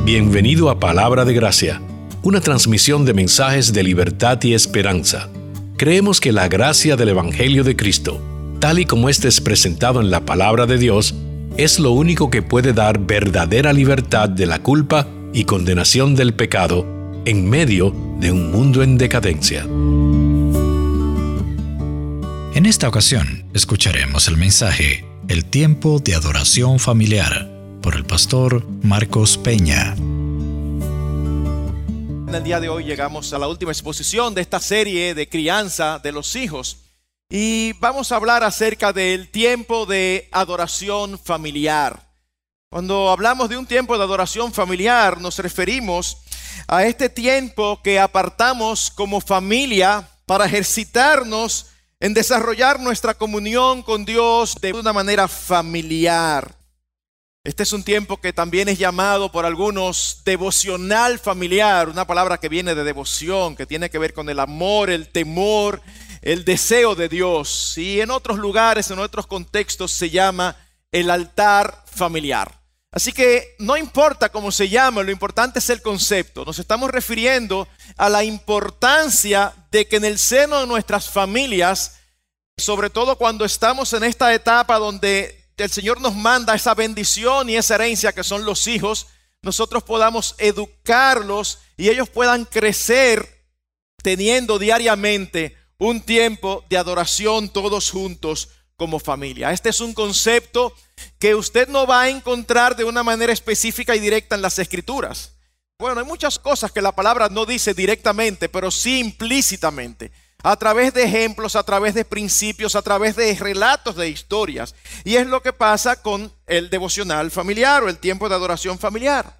Bienvenido a Palabra de Gracia, una transmisión de mensajes de libertad y esperanza. Creemos que la gracia del Evangelio de Cristo, tal y como este es presentado en la Palabra de Dios, es lo único que puede dar verdadera libertad de la culpa y condenación del pecado en medio de un mundo en decadencia. En esta ocasión, escucharemos el mensaje El tiempo de adoración familiar por el pastor Marcos Peña. En el día de hoy llegamos a la última exposición de esta serie de crianza de los hijos y vamos a hablar acerca del tiempo de adoración familiar. Cuando hablamos de un tiempo de adoración familiar, nos referimos a este tiempo que apartamos como familia para ejercitarnos en desarrollar nuestra comunión con Dios de una manera familiar. Este es un tiempo que también es llamado por algunos devocional familiar, una palabra que viene de devoción, que tiene que ver con el amor, el temor, el deseo de Dios. Y en otros lugares, en otros contextos se llama el altar familiar. Así que no importa cómo se llama, lo importante es el concepto. Nos estamos refiriendo a la importancia de que en el seno de nuestras familias, sobre todo cuando estamos en esta etapa donde el Señor nos manda esa bendición y esa herencia que son los hijos, nosotros podamos educarlos y ellos puedan crecer teniendo diariamente un tiempo de adoración todos juntos como familia. Este es un concepto que usted no va a encontrar de una manera específica y directa en las Escrituras. Bueno, hay muchas cosas que la palabra no dice directamente, pero sí implícitamente, a través de ejemplos, a través de principios, a través de relatos de historias. Y es lo que pasa con el devocional familiar o el tiempo de adoración familiar.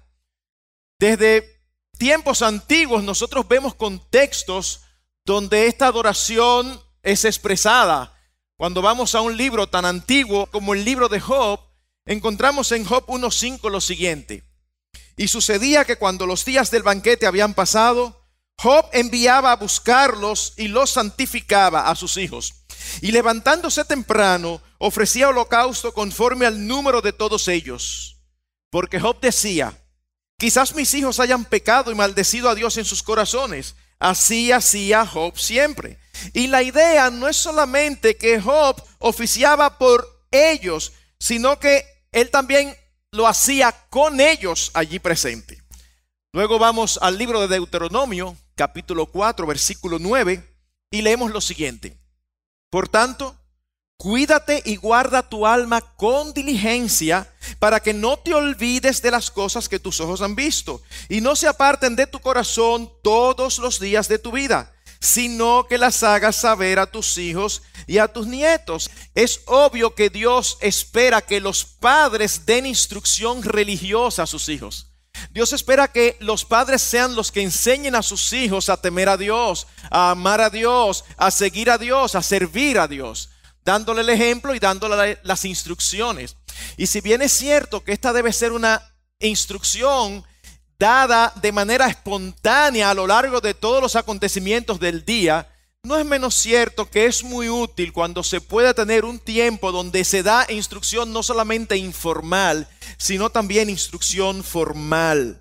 Desde tiempos antiguos nosotros vemos contextos donde esta adoración es expresada. Cuando vamos a un libro tan antiguo como el libro de Job, encontramos en Job 1:5 lo siguiente: y sucedía que cuando los días del banquete habían pasado, Job enviaba a buscarlos y los santificaba a sus hijos. Y levantándose temprano, ofrecía holocausto conforme al número de todos ellos. Porque Job decía: quizás mis hijos hayan pecado y maldecido a Dios en sus corazones. Así hacía Job siempre. Y la idea no es solamente que Job oficiaba por ellos, sino que él también lo hacía con ellos allí presente. Luego vamos al libro de Deuteronomio, capítulo 4, versículo 9, y leemos lo siguiente: por tanto, cuídate y guarda tu alma con diligencia, para que no te olvides de las cosas que tus ojos han visto, y no se aparten de tu corazón todos los días de tu vida, sino que las hagas saber a tus hijos y a tus nietos. Es obvio que Dios espera que los padres den instrucción religiosa a sus hijos. Dios espera que los padres sean los que enseñen a sus hijos a temer a Dios, a amar a Dios, a seguir a Dios, a servir a Dios, dándole el ejemplo y dándole las instrucciones. Y si bien es cierto que esta debe ser una instrucción dada de manera espontánea a lo largo de todos los acontecimientos del día, no es menos cierto que es muy útil cuando se pueda tener un tiempo donde se da instrucción no solamente informal, sino también instrucción formal.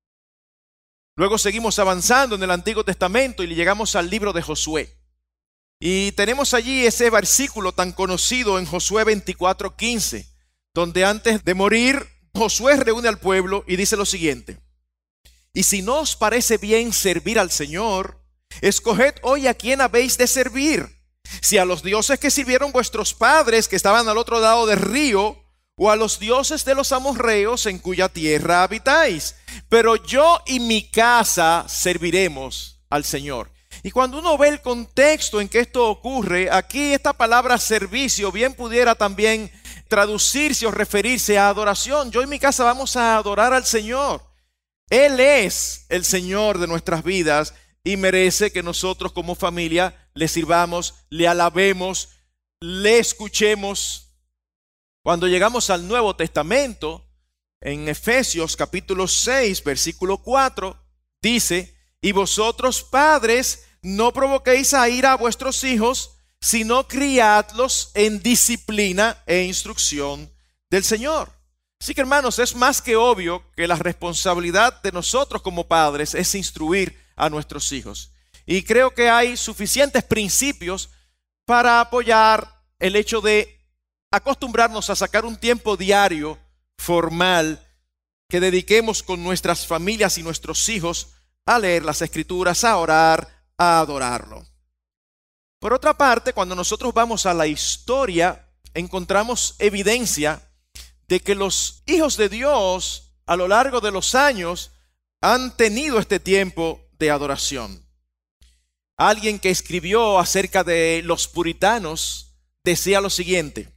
Luego seguimos avanzando en el Antiguo Testamento y llegamos al libro de Josué. Y tenemos allí ese versículo tan conocido en Josué 24:15, donde antes de morir, Josué reúne al pueblo y dice lo siguiente: y si no os parece bien servir al Señor, escoged hoy a quién habéis de servir, si a los dioses que sirvieron vuestros padres que estaban al otro lado del río, o a los dioses de los amorreos en cuya tierra habitáis. Pero yo y mi casa serviremos al Señor. Y cuando uno ve el contexto en que esto ocurre, aquí esta palabra servicio bien pudiera también traducirse o referirse a adoración. Yo y mi casa vamos a adorar al Señor. Él es el Señor de nuestras vidas y merece que nosotros como familia le sirvamos, le alabemos, le escuchemos. Cuando llegamos al Nuevo Testamento, en Efesios capítulo 6, versículo 4, dice: y vosotros padres, no provoquéis a ira a vuestros hijos, sino criadlos en disciplina e instrucción del Señor. Así que, hermanos, es más que obvio que la responsabilidad de nosotros como padres es instruir a nuestros hijos. Y creo que hay suficientes principios para apoyar el hecho de acostumbrarnos a sacar un tiempo diario formal que dediquemos con nuestras familias y nuestros hijos a leer las Escrituras, a orar, a adorarlo. Por otra parte, cuando nosotros vamos a la historia, encontramos evidencia de que los hijos de Dios a lo largo de los años han tenido este tiempo de adoración. Alguien que escribió acerca de los puritanos decía lo siguiente: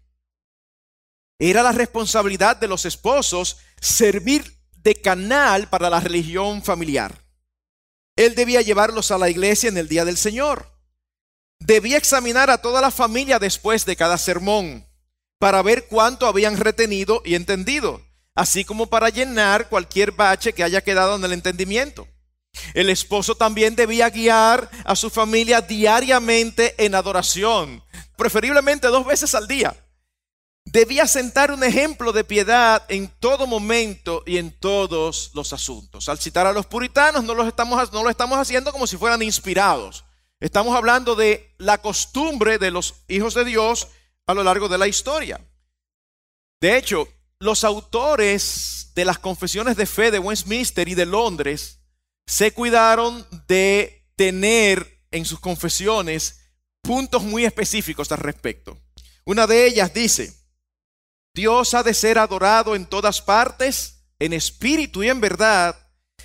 era la responsabilidad de los esposos servir de canal para la religión familiar. Él debía llevarlos a la iglesia en el día del Señor. Debía examinar a toda la familia después de cada sermón para ver cuánto habían retenido y entendido, así como para llenar cualquier bache que haya quedado en el entendimiento. El esposo también debía guiar a su familia diariamente en adoración, preferiblemente 2 veces al día. Debía sentar un ejemplo de piedad en todo momento y en todos los asuntos. Al citar a los puritanos, no lo estamos haciendo como si fueran inspirados. Estamos hablando de la costumbre de los hijos de Dios a lo largo de la historia. De hecho, los autores de las confesiones de fe de Westminster y de Londres se cuidaron de tener en sus confesiones puntos muy específicos al respecto. Una de ellas dice: Dios ha de ser adorado en todas partes, en espíritu y en verdad,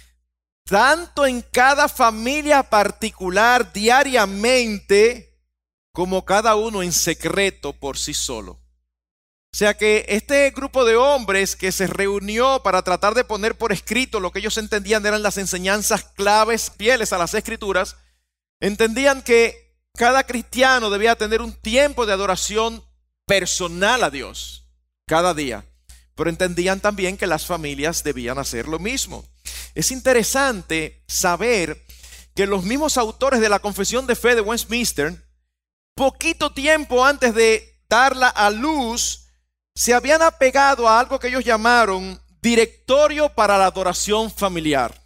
tanto en cada familia particular diariamente, como cada uno en secreto por sí solo. O sea que este grupo de hombres que se reunió para tratar de poner por escrito lo que ellos entendían eran las enseñanzas claves, fieles a las Escrituras, entendían que cada cristiano debía tener un tiempo de adoración personal a Dios cada día, pero entendían también que las familias debían hacer lo mismo. Es interesante saber que los mismos autores de la Confesión de Fe de Westminster, poquito tiempo antes de darla a luz, se habían apegado a algo que ellos llamaron directorio para la adoración familiar.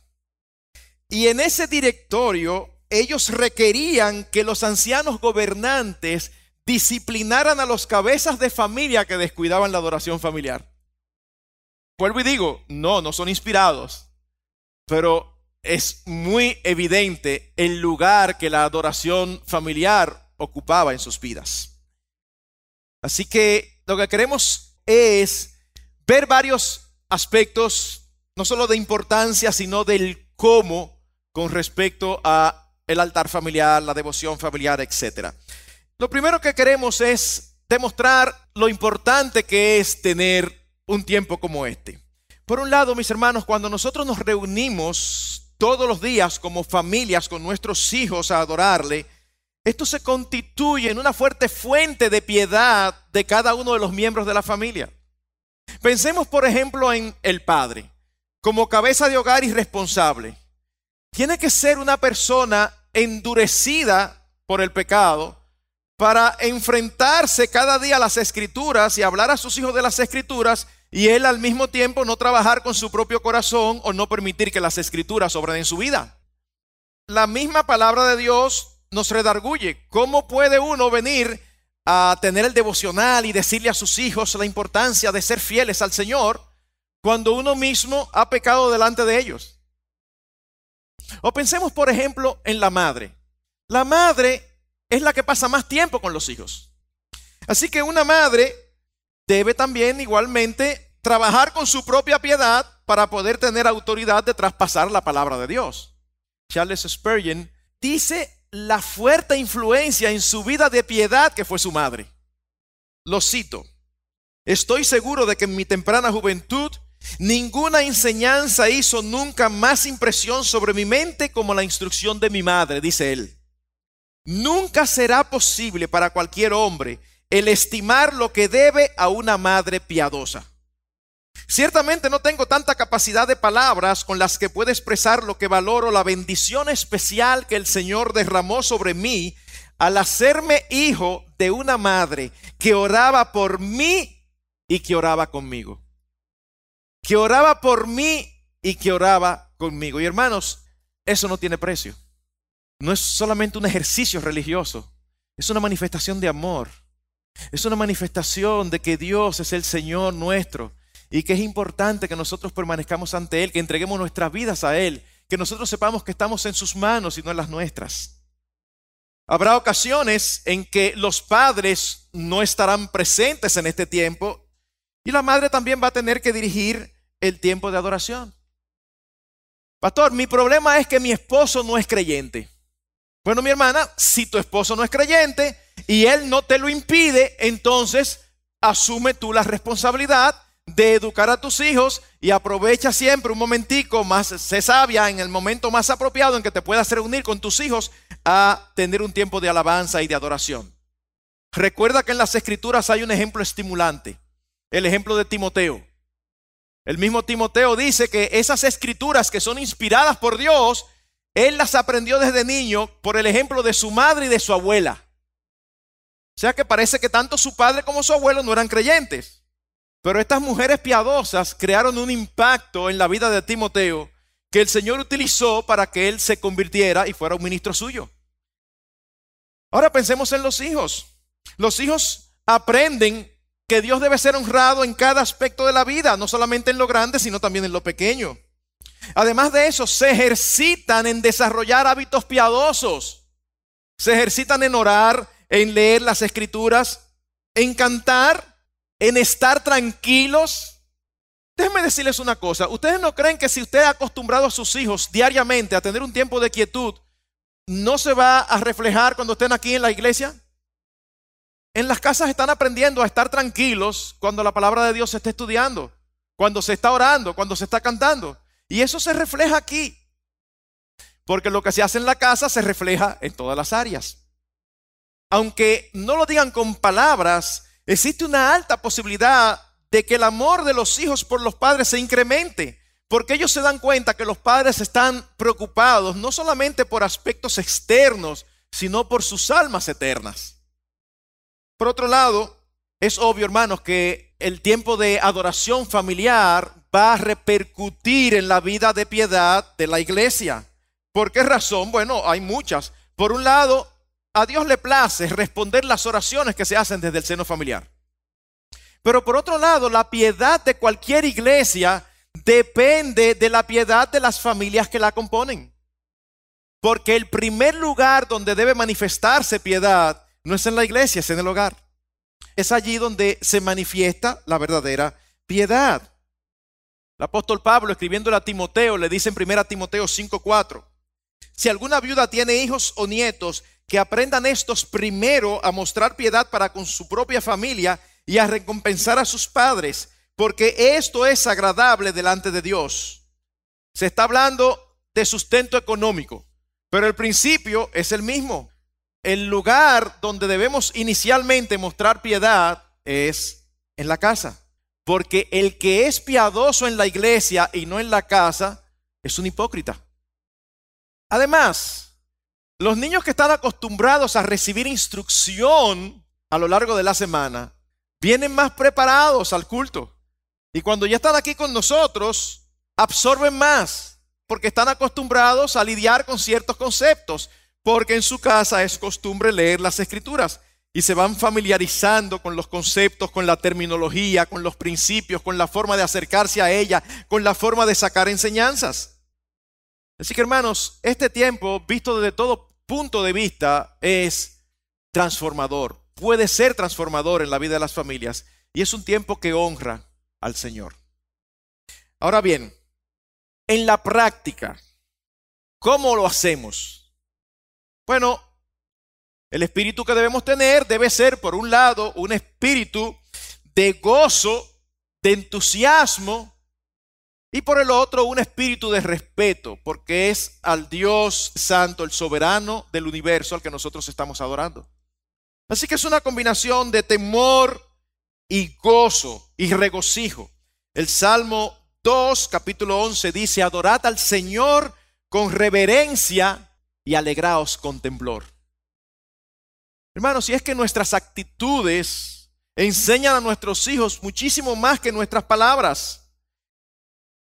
Y en ese directorio ellos requerían que los ancianos gobernantes disciplinaran a los cabezas de familia que descuidaban la adoración familiar. Vuelvo y digo, no son inspirados, pero es muy evidente el lugar que la adoración familiar ocupaba en sus vidas. Así que lo que queremos es ver varios aspectos, no solo de importancia, sino del cómo con respecto a el altar familiar, la devoción familiar, etc. Lo primero que queremos es demostrar lo importante que es tener un tiempo como este. Por un lado, mis hermanos, cuando nosotros nos reunimos todos los días como familias con nuestros hijos a adorarle, esto se constituye en una fuerte fuente de piedad de cada uno de los miembros de la familia. Pensemos, por ejemplo, en el padre, como cabeza de hogar y responsable. Tiene que ser una persona endurecida por el pecado para enfrentarse cada día a las Escrituras y hablar a sus hijos de las Escrituras, y él al mismo tiempo no trabajar con su propio corazón o no permitir que las Escrituras obren en su vida. La misma palabra de Dios nos redarguye. ¿Cómo puede uno venir a tener el devocional y decirle a sus hijos la importancia de ser fieles al Señor cuando uno mismo ha pecado delante de ellos? O pensemos, por ejemplo, en la madre. La madre es la que pasa más tiempo con los hijos. Así que una madre debe también igualmente trabajar con su propia piedad para poder tener autoridad de traspasar la palabra de Dios. Charles Spurgeon dice la fuerte influencia en su vida de piedad que fue su madre. Lo cito: estoy seguro de que en mi temprana juventud ninguna enseñanza hizo nunca más impresión sobre mi mente como la instrucción de mi madre, dice él. Nunca será posible para cualquier hombre el estimar lo que debe a una madre piadosa. Ciertamente no tengo tanta capacidad de palabras con las que pueda expresar lo que valoro la bendición especial que el Señor derramó sobre mí al hacerme hijo de una madre que oraba por mí y que oraba conmigo. que oraba por mí y que oraba conmigo. Y hermanos, eso no tiene precio. No es solamente un ejercicio religioso, es una manifestación de amor. Es una manifestación de que Dios es el Señor nuestro y que es importante que nosotros permanezcamos ante Él, que entreguemos nuestras vidas a Él, que nosotros sepamos que estamos en sus manos y no en las nuestras. Habrá ocasiones en que los padres no estarán presentes en este tiempo y la madre también va a tener que dirigir el tiempo de adoración. Pastor, mi problema es que mi esposo no es creyente. Bueno, mi hermana, si tu esposo no es creyente y él no te lo impide, entonces asume tú la responsabilidad de educar a tus hijos y aprovecha siempre un momentico más, sé sabia en el momento más apropiado en que te puedas reunir con tus hijos a tener un tiempo de alabanza y de adoración. Recuerda que en las Escrituras hay un ejemplo estimulante, el ejemplo de Timoteo. El mismo Timoteo dice que esas escrituras que son inspiradas por Dios, él las aprendió desde niño por el ejemplo de su madre y de su abuela. O sea que parece que tanto su padre como su abuelo no eran creyentes. Pero estas mujeres piadosas crearon un impacto en la vida de Timoteo que el Señor utilizó para que él se convirtiera y fuera un ministro suyo. Ahora pensemos en los hijos. Los hijos aprenden que Dios debe ser honrado en cada aspecto de la vida, no solamente en lo grande, sino también en lo pequeño. Además de eso, se ejercitan en desarrollar hábitos piadosos. Se ejercitan en orar, en leer las Escrituras, en cantar, en estar tranquilos. Déjenme decirles una cosa. ¿Ustedes no creen que si usted ha acostumbrado a sus hijos diariamente a tener un tiempo de quietud, no se va a reflejar cuando estén aquí en la iglesia? En las casas están aprendiendo a estar tranquilos cuando la palabra de Dios se está estudiando, cuando se está orando, cuando se está cantando. Y eso se refleja aquí. Porque lo que se hace en la casa se refleja en todas las áreas. Aunque no lo digan con palabras, existe una alta posibilidad de que el amor de los hijos por los padres se incremente. Porque ellos se dan cuenta que los padres están preocupados no solamente por aspectos externos, sino por sus almas eternas. Por otro lado, es obvio, hermanos, que el tiempo de adoración familiar va a repercutir en la vida de piedad de la iglesia. ¿Por qué razón? Bueno, hay muchas. Por un lado, a Dios le place responder las oraciones que se hacen desde el seno familiar. Pero por otro lado, la piedad de cualquier iglesia depende de la piedad de las familias que la componen. Porque el primer lugar donde debe manifestarse piedad no es en la iglesia, es en el hogar. Es allí donde se manifiesta la verdadera piedad. El apóstol Pablo, escribiéndole a Timoteo, le dice en 1 Timoteo 5:4: si alguna viuda tiene hijos o nietos, que aprendan estos primero a mostrar piedad para con su propia familia y a recompensar a sus padres, porque esto es agradable delante de Dios. Se está hablando de sustento económico, pero el principio es el mismo. El lugar donde debemos inicialmente mostrar piedad es en la casa. Porque el que es piadoso en la iglesia y no en la casa es un hipócrita. Además, los niños que están acostumbrados a recibir instrucción a lo largo de la semana vienen más preparados al culto. Y cuando ya están aquí con nosotros, absorben más porque están acostumbrados a lidiar con ciertos conceptos. Porque en su casa es costumbre leer las Escrituras y se van familiarizando con los conceptos, con la terminología, con los principios, con la forma de acercarse a ella, con la forma de sacar enseñanzas. Así que, hermanos, este tiempo, visto desde todo punto de vista, es transformador. Puede ser transformador en la vida de las familias y es un tiempo que honra al Señor. Ahora bien, en la práctica, ¿cómo lo hacemos? Bueno, el espíritu que debemos tener debe ser, por un lado, un espíritu de gozo, de entusiasmo, y por el otro, un espíritu de respeto, porque es al Dios santo, el soberano del universo al que nosotros estamos adorando. Así que es una combinación de temor y gozo y regocijo. El Salmo 2, capítulo 11 dice: adorad al Señor con reverencia y alegraos con temblor. Hermanos, si es que nuestras actitudes enseñan a nuestros hijos muchísimo más que nuestras palabras.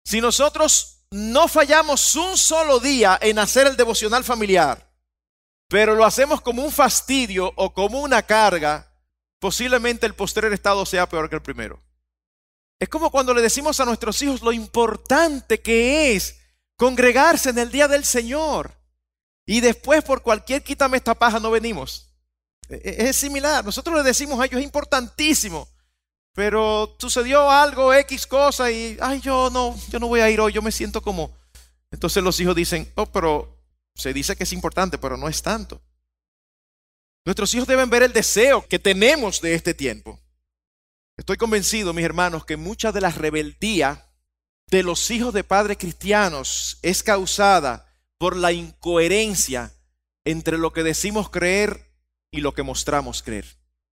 Si nosotros no fallamos un solo día en hacer el devocional familiar, pero lo hacemos como un fastidio o como una carga, posiblemente el postrer estado sea peor que el primero. Es como cuando le decimos a nuestros hijos lo importante que es congregarse en el día del Señor y después por cualquier quítame esta paja no venimos. Es similar. Nosotros le decimos a ellos es importantísimo, pero sucedió algo, X cosa y yo no voy a ir hoy, yo me siento como. Entonces los hijos dicen, pero se dice que es importante, pero no es tanto. Nuestros hijos deben ver el deseo que tenemos de este tiempo. Estoy convencido, mis hermanos, que mucha de la rebeldía de los hijos de padres cristianos es causada por la incoherencia entre lo que decimos creer y lo que mostramos creer.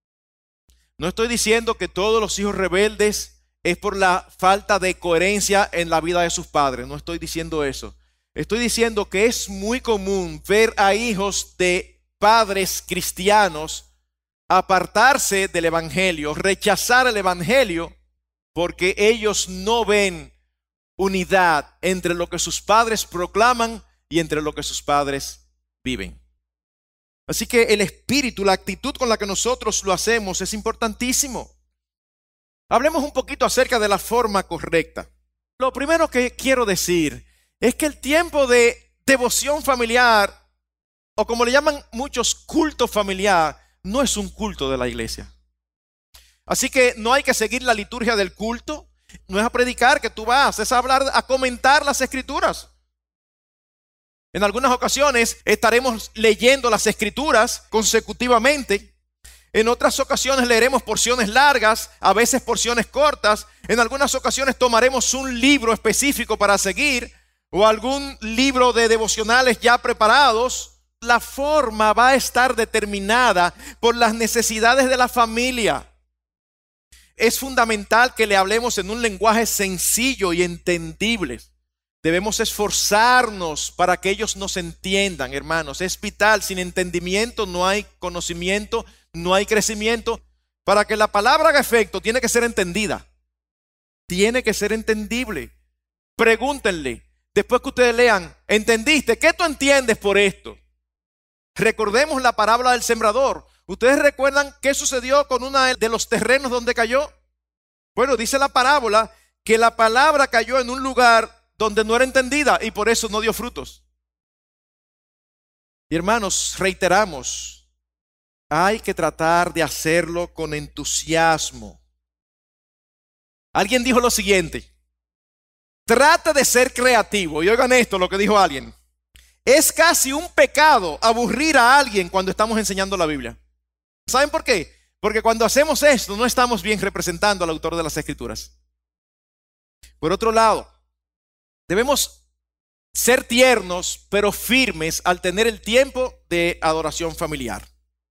No estoy diciendo que todos los hijos rebeldes es por la falta de coherencia en la vida de sus padres. No estoy diciendo eso. Estoy diciendo que es muy común ver a hijos de padres cristianos apartarse del evangelio, rechazar el evangelio, porque ellos no ven unidad entre lo que sus padres proclaman y entre lo que sus padres viven. Así que el espíritu, la actitud con la que nosotros lo hacemos es importantísimo. Hablemos un poquito acerca de la forma correcta. Lo primero que quiero decir es que el tiempo de devoción familiar, o como le llaman muchos, culto familiar, no es un culto de la iglesia. Así que no hay que seguir la liturgia del culto. No es a predicar que tú vas, es a hablar, a comentar las escrituras. En algunas ocasiones estaremos leyendo las escrituras consecutivamente. En otras ocasiones leeremos porciones largas, a veces porciones cortas. En algunas ocasiones tomaremos un libro específico para seguir o algún libro de devocionales ya preparados. La forma va a estar determinada por las necesidades de la familia. Es fundamental que le hablemos en un lenguaje sencillo y entendible. Debemos esforzarnos para que ellos nos entiendan, hermanos. Es vital. Sin entendimiento no hay conocimiento, no hay crecimiento. Para que la palabra haga efecto, tiene que ser entendida. Tiene que ser entendible. Pregúntenle, después que ustedes lean, ¿entendiste? ¿Qué tú entiendes por esto? Recordemos la parábola del sembrador. ¿Ustedes recuerdan qué sucedió con uno de los terrenos donde cayó? Bueno, dice la parábola que la palabra cayó en un lugar donde no era entendida y por eso no dio frutos. Y hermanos, reiteramos, hay que tratar de hacerlo con entusiasmo. Alguien dijo lo siguiente: trata de ser creativo. Y oigan esto, lo que dijo alguien. Es casi un pecado aburrir a alguien cuando estamos enseñando la Biblia. ¿Saben por qué? Porque cuando hacemos esto no estamos bien representando al autor de las Escrituras. Por otro lado, debemos ser tiernos pero firmes al tener el tiempo de adoración familiar.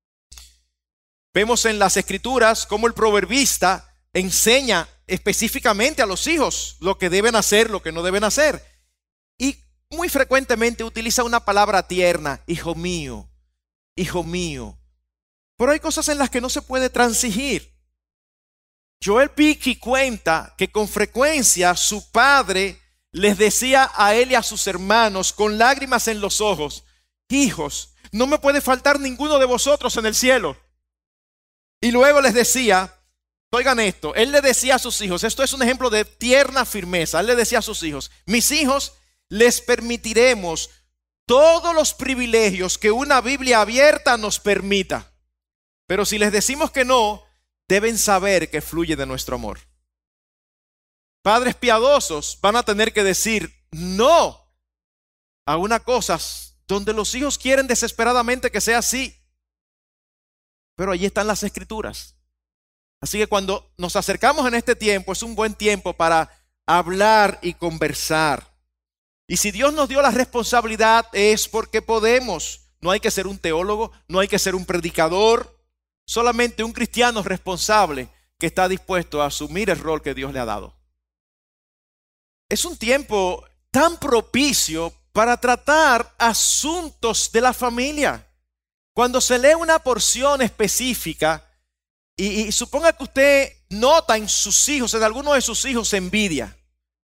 Vemos en las Escrituras cómo el proverbista enseña específicamente a los hijos lo que deben hacer, lo que no deben hacer. Y muy frecuentemente utiliza una palabra tierna: hijo mío, hijo mío. Pero hay cosas en las que no se puede transigir. Joel Pickey cuenta que con frecuencia su padre les decía a él y a sus hermanos con lágrimas en los ojos: hijos, no me puede faltar ninguno de vosotros en el cielo. Y luego les decía, oigan esto, él le decía a sus hijos, esto es un ejemplo de tierna firmeza, él le decía a sus hijos: mis hijos, les permitiremos todos los privilegios que una Biblia abierta nos permita. Pero si les decimos que no, deben saber que fluye de nuestro amor. Padres piadosos van a tener que decir no a unas cosas donde los hijos quieren desesperadamente que sea así. Pero allí están las Escrituras. Así que cuando nos acercamos en este tiempo, es un buen tiempo para hablar y conversar. Y si Dios nos dio la responsabilidad es porque podemos. No hay que ser un teólogo, no hay que ser un predicador, solamente un cristiano responsable que está dispuesto a asumir el rol que Dios le ha dado. Es un tiempo tan propicio para tratar asuntos de la familia. Cuando se lee una porción específica y suponga que usted nota en sus hijos, en alguno de sus hijos, envidia.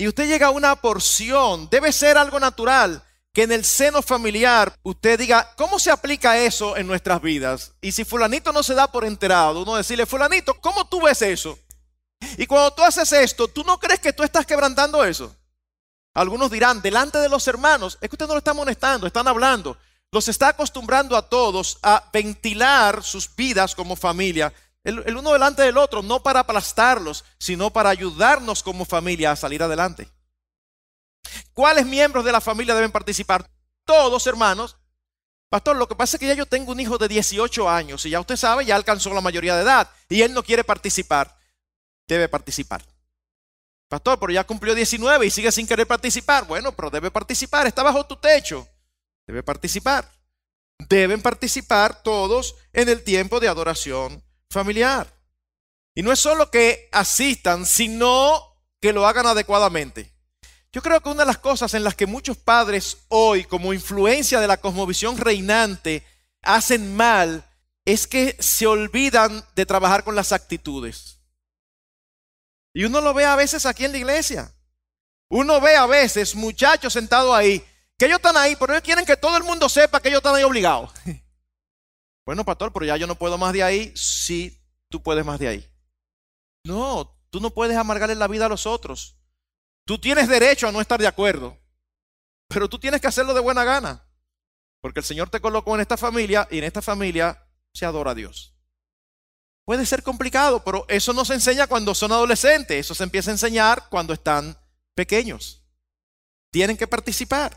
y usted llega a una porción, debe ser algo natural que en el seno familiar usted diga, ¿cómo se aplica eso en nuestras vidas? Y si fulanito no se da por enterado, uno decirle, fulanito, ¿cómo tú ves eso? Y cuando tú haces esto, ¿tú no crees que tú estás quebrantando eso? Algunos dirán, delante de los hermanos, es que usted no lo está amonestando, están hablando. Los está acostumbrando a todos a ventilar sus vidas como familia, el uno delante del otro, no para aplastarlos, sino para ayudarnos como familia a salir adelante. ¿Cuáles miembros de la familia deben participar? Todos, hermanos. Pastor, lo que pasa es que ya yo tengo un hijo de 18 años y ya usted sabe, ya alcanzó la mayoría de edad y él no quiere participar. Debe participar. Pastor, pero ya cumplió 19 y sigue sin querer participar. Bueno, pero debe participar, está bajo tu techo. Debe participar. Deben participar todos en el tiempo de adoración familiar. Y no es solo que asistan, sino que lo hagan adecuadamente. Yo creo que una de las cosas en las que muchos padres hoy, como influencia de la cosmovisión reinante, hacen mal, es que se olvidan de trabajar con las actitudes. Y uno lo ve a veces aquí en la iglesia. Uno ve a veces muchachos sentados ahí, que ellos están ahí, pero ellos quieren que todo el mundo sepa que ellos están ahí obligados. Bueno, pastor, pero ya yo no puedo más de ahí. Sí, tú puedes más de ahí. No, tú no puedes amargarle la vida a los otros. Tú tienes derecho a no estar de acuerdo, pero tú tienes que hacerlo de buena gana, porque el Señor te colocó en esta familia y en esta familia se adora a Dios. Puede ser complicado, pero eso no se enseña cuando son adolescentes, eso se empieza a enseñar cuando están pequeños. Tienen que participar.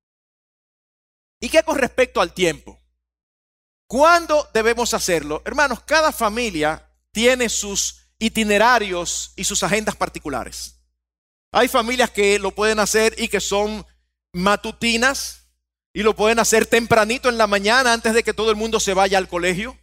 ¿Y qué con respecto al tiempo? ¿Cuándo debemos hacerlo? Hermanos, cada familia tiene sus itinerarios y sus agendas particulares. Hay familias que lo pueden hacer y que son matutinas y lo pueden hacer tempranito en la mañana antes de que todo el mundo se vaya al colegio.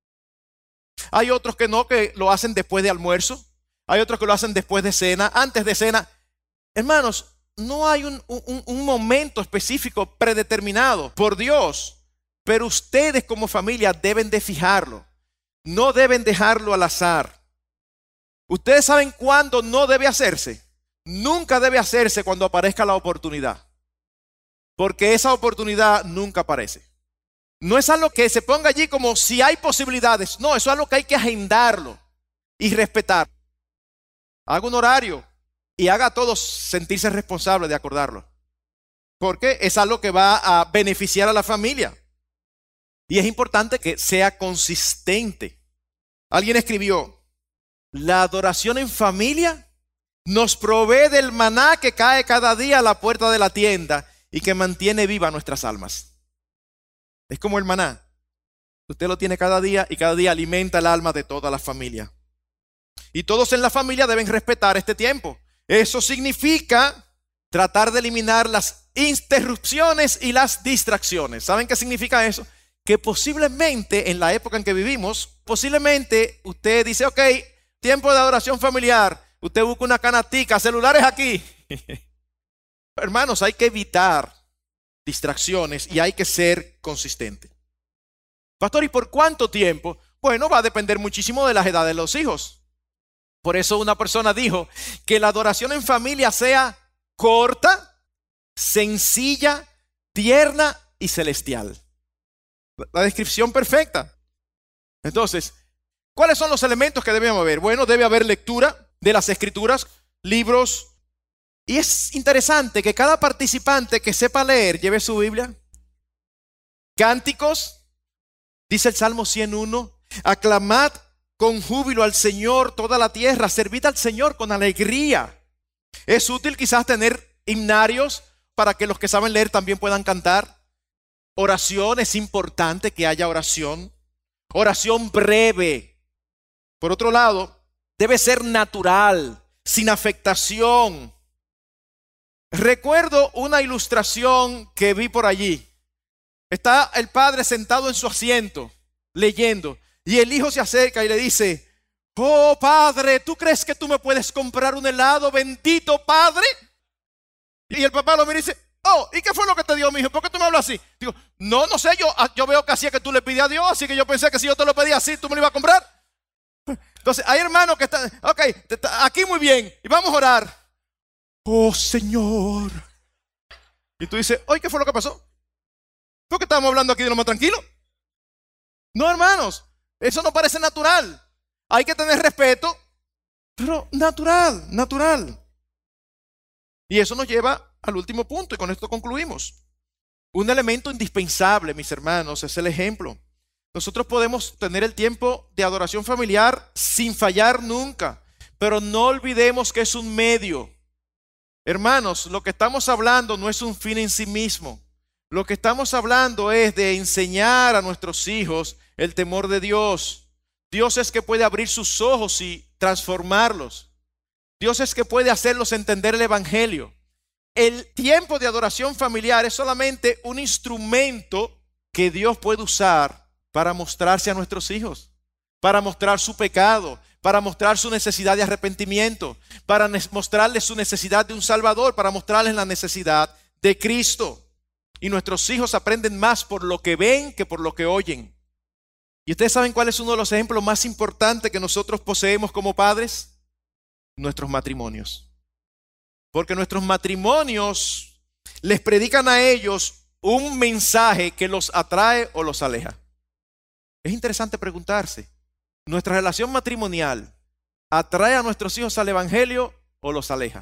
Hay otros que no, que lo hacen después de almuerzo. Hay otros que lo hacen después de cena, antes de cena. Hermanos, no hay un momento específico predeterminado por Dios, pero ustedes como familia deben de fijarlo. No deben dejarlo al azar. Ustedes saben cuándo no debe hacerse. Nunca debe hacerse cuando aparezca la oportunidad, porque esa oportunidad nunca aparece. No es algo que se ponga allí como si hay posibilidades. No, eso es algo que hay que agendarlo y respetar. Haga un horario y haga a todos sentirse responsables de acordarlo, porque es algo que va a beneficiar a la familia. Y es importante que sea consistente. Alguien escribió, la adoración en familia nos provee del maná que cae cada día a la puerta de la tienda y que mantiene viva nuestras almas. Es como el maná. Usted lo tiene cada día y cada día alimenta el alma de toda la familia. Y todos en la familia deben respetar este tiempo. Eso significa tratar de eliminar las interrupciones y las distracciones. ¿Saben qué significa eso? Que posiblemente en la época en que vivimos, posiblemente usted dice, ok, tiempo de adoración familiar. Usted busca una canastica, celulares aquí. Hermanos, hay que evitar distracciones y hay que ser consistente. Pastor, ¿y por cuánto tiempo? Bueno, va a depender muchísimo de las edades de los hijos. Por eso una persona dijo que la adoración en familia sea corta, sencilla, tierna y celestial. La descripción perfecta. Entonces, ¿cuáles son los elementos que debemos haber? Bueno, debe haber lectura de las escrituras, libros. Y es interesante que cada participante que sepa leer lleve su Biblia. Cánticos, dice el Salmo 101, aclamad con júbilo al Señor toda la tierra, servid al Señor con alegría. Es útil quizás tener himnarios para que los que saben leer también puedan cantar. Oración, es importante que haya oración. Oración breve. Por otro lado, debe ser natural, sin afectación. Recuerdo una ilustración que vi por allí. Está el padre sentado en su asiento, leyendo, y el hijo se acerca y le dice, oh padre, ¿tú crees que tú me puedes comprar un helado, bendito padre? Y el papá lo mira y dice, oh, ¿y qué fue lo que te dio, mi hijo? ¿Por qué tú me hablas así? Digo, no sé, yo veo que hacía que tú le pides a Dios, así que yo pensé que si yo te lo pedía así, tú me lo ibas a comprar. Entonces, hay hermanos que están, ok, aquí muy bien, y vamos a orar. oh Señor. Y tú dices, oye, ¿qué fue lo que pasó? ¿Por qué estábamos hablando aquí de lo más tranquilo? No, hermanos, eso no parece natural. Hay que tener respeto, pero natural. Y eso nos lleva al último punto, y con esto concluimos. Un elemento indispensable, mis hermanos, es el ejemplo. Nosotros podemos tener el tiempo de adoración familiar sin fallar nunca, pero no olvidemos que es un medio. Hermanos, lo que estamos hablando no es un fin en sí mismo. Lo que estamos hablando es de enseñar a nuestros hijos el temor de Dios. Dios es que puede abrir sus ojos y transformarlos. Dios es que puede hacerlos entender el Evangelio. El tiempo de adoración familiar es solamente un instrumento que Dios puede usar para mostrarse a nuestros hijos, para mostrar su pecado, para mostrar su necesidad de arrepentimiento, para mostrarles su necesidad de un Salvador, para mostrarles la necesidad de Cristo. Y nuestros hijos aprenden más por lo que ven que por lo que oyen. ¿Y ustedes saben cuál es uno de los ejemplos más importantes que nosotros poseemos como padres? Nuestros matrimonios. Porque nuestros matrimonios les predican a ellos un mensaje que los atrae o los aleja. Es interesante preguntarse, ¿nuestra relación matrimonial atrae a nuestros hijos al Evangelio o los aleja?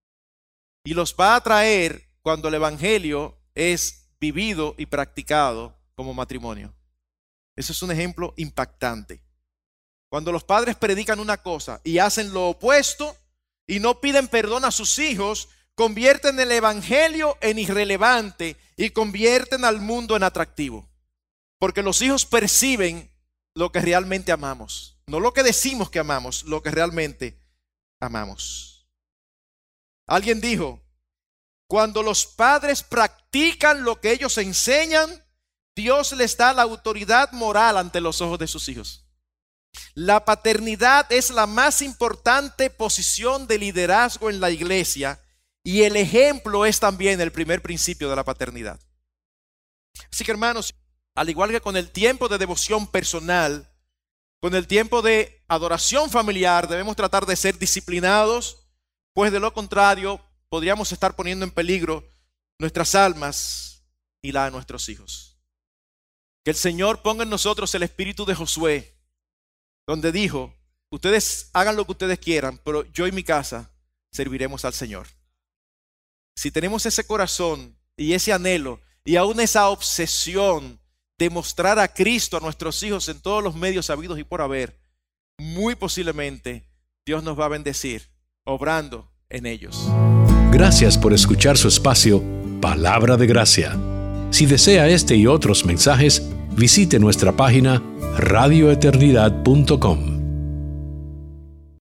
Y los va a atraer cuando el Evangelio es vivido y practicado como matrimonio. Eso es un ejemplo impactante. Cuando los padres predican una cosa y hacen lo opuesto y no piden perdón a sus hijos, convierten el Evangelio en irrelevante y convierten al mundo en atractivo. Porque los hijos perciben lo que realmente amamos. No lo que decimos que amamos, lo que realmente amamos. Alguien dijo, cuando los padres practican lo que ellos enseñan, Dios les da la autoridad moral ante los ojos de sus hijos. La paternidad es la más importante posición de liderazgo en la iglesia y el ejemplo es también el primer principio de la paternidad. Así que, hermanos, al igual que con el tiempo de devoción personal, con el tiempo de adoración familiar, debemos tratar de ser disciplinados, pues de lo contrario podríamos estar poniendo en peligro nuestras almas y la de nuestros hijos. Que el Señor ponga en nosotros el espíritu de Josué, donde dijo, ustedes hagan lo que ustedes quieran, pero yo y mi casa serviremos al Señor. Si tenemos ese corazón y ese anhelo y aún esa obsesión de mostrar a Cristo a nuestros hijos en todos los medios habidos y por haber, muy posiblemente Dios nos va a bendecir obrando en ellos. Gracias por escuchar su espacio Palabra de Gracia. Si desea este y otros mensajes, visite nuestra página radioeternidad.com.